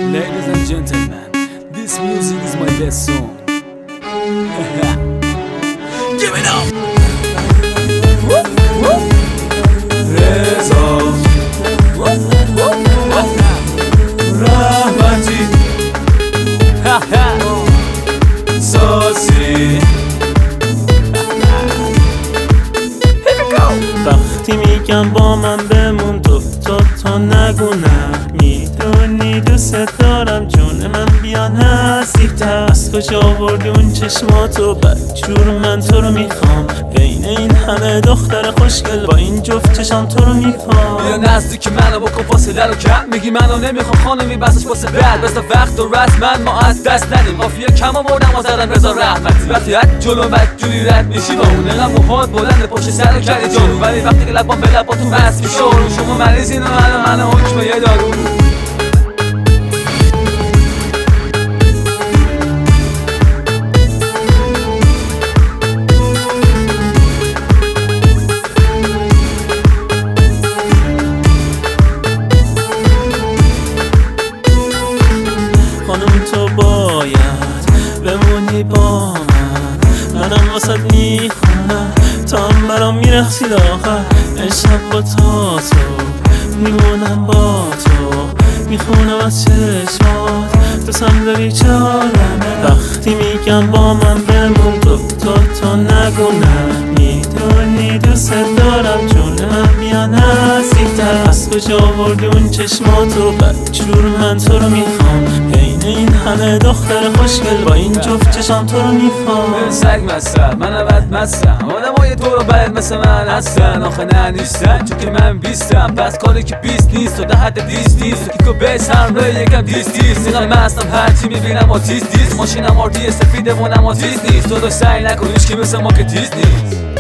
Ladies and gentlemen, this music is my best song. Give it up! رضا رحمتی ساسی وقتی میگم با من بمون تا نگو نه، میدونی دوست دارم جون من بیا نزدیکتر. از کجا آوردی اون چشماتو بدجور، من تو رو میخوام بین این همه دختر خوشگل با این جفت چشم تو رو میخوام. بیا نزدیک منو بکن فاصله رو کم، میگی منو نمیخوام خانمی بسش واسه بعد بس وقت و رسمن ما از دست ندیم. قافیه کم آوردم و زدم رضا رحمتی. وقتی از جلو بدجوری رد میشی با اون اینقدر موهات بلند پشت سر رو کردی جلو، ولی وقتی که لبام به لباتون وصل میشه رو شما مریضین و من حکم یه دارو. خانم تو باید بمونی با منم واسد میخونم تا هم برام میرخصی آخر. امشب با تو میمونم با تو، میخونم از چشمات دوستم داری چه عالمه. وقتی میگم با من بمون تا نگو نه، میدونی دوست دارم جون من بیا نزدیکتر. از کجا آوردی اون چشماتو بدجور، من تو رو میخوام بین این همه دختر خوشگل با این جفت چشم تو رو میخوام. سگ مستم منم بد مستم، آدمای تو رو بلد مثل من هستن. آخه نه نیستن چون که من بیستم، پس کاری که بیست نیست و ده حد دیست نیست. کیکو بیس هم روی یکم دیست اینقدر مستم هرچی میبینم آتیز دیست. ماشینم آردی سفیده و نمازیز نیست، تو سعی نکن هیچ که مثل ما که تیز نیست.